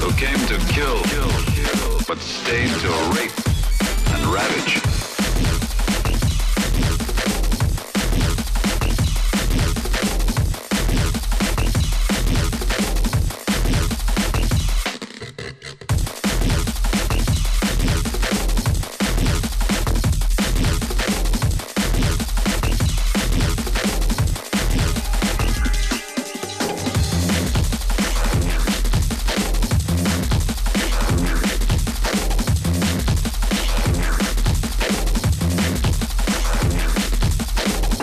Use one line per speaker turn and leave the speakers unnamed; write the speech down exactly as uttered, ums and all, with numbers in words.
who came to kill, but stayed to rape and ravage.